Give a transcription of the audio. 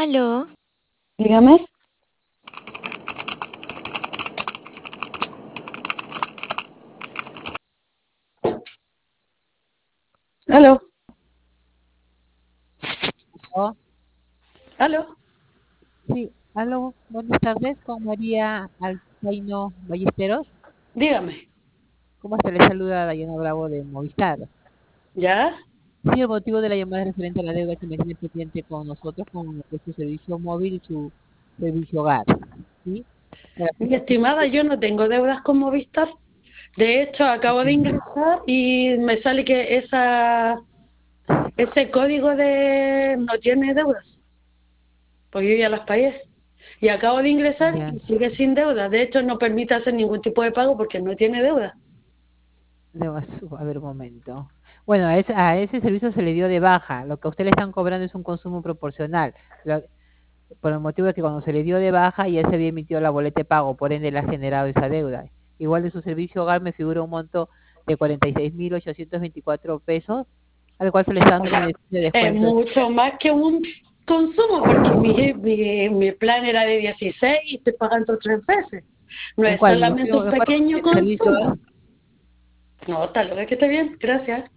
Aló, Dígame. Aló, Oh, aló. sí, aló, buenas tardes, con María Alcaino Ballesteros. Dígame. ¿Cómo se le saluda Dayana Bravo de Movistar? ¿Ya? Sí, el motivo de la llamada es referente a la deuda que me tiene pendiente con nosotros, con lo que es su servicio móvil y su servicio hogar. ¿Sí? Para Mi estimada, yo no tengo deudas con Movistar. De hecho, acabo de ingresar y me sale que ese código de no tiene deudas, porque yo ya las pagué. Y acabo de ingresar ya, y sigue sin deuda. De hecho, no permite hacer ningún tipo de pago porque no tiene deuda. a ver un momento. Bueno, a ese servicio se le dio de baja. Lo que a usted le están cobrando es un consumo proporcional. Lo- por el motivo de que cuando se le dio de baja ya se había emitido la boleta de pago, por ende le ha generado esa deuda. Igual de su servicio hogar me figura un monto de 46.824 pesos, al cual se le está O dando un sea, beneficio de es descuento. mucho más que un consumo porque mi plan era de 16 y estoy pagando 3 veces. No ¿En es cuál? solamente un ¿En cuál pequeño servicio hogar? consumo. No, está lo que esté bien, gracias.